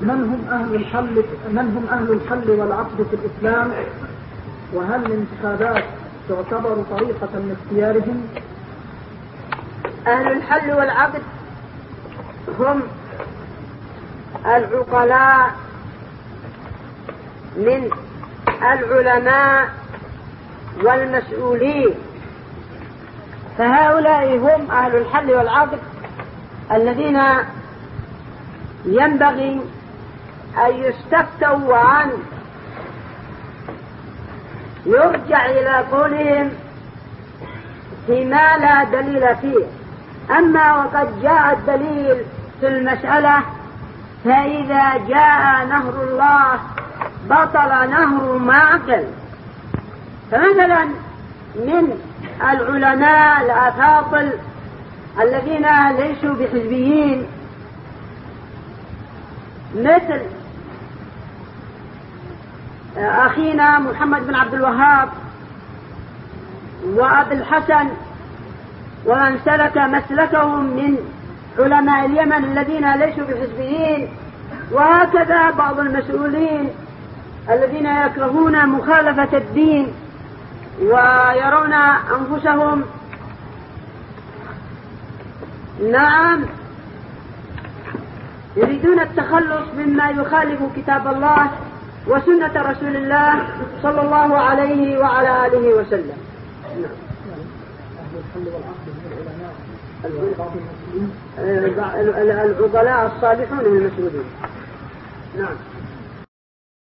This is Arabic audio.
من هم أهل الحل والعقد في الإسلام؟ وهل الانتخابات تعتبر طريقة لاختيارهم؟ أهل الحل والعقد هم العقلاء من العلماء والمسؤولين، فهؤلاء هم أهل الحل والعقد الذين ينبغي أن يستفتوا وأن يرجع إلى قولهم فيما لا دليل فيه. أما وقد جاء الدليل في المسألة، فإذا جاء نهر الله بطل نهر ما عقل. فمثلا من العلماء الأفاضل الذين ليسوا بحزبيين مثل أخينا محمد بن عبد الوهاب وأبي الحسن ومن سلك مسلكهم من علماء اليمن الذين ليسوا بحزبيين، وهكذا بعض المسؤولين الذين يكرهون مخالفة الدين ويرون أنفسهم يريدون التخلص مما يخالف كتاب الله وسنة رسول الله صلى الله عليه وعلى آله وسلم. العقلاء الصالحون المسؤولين. نعم.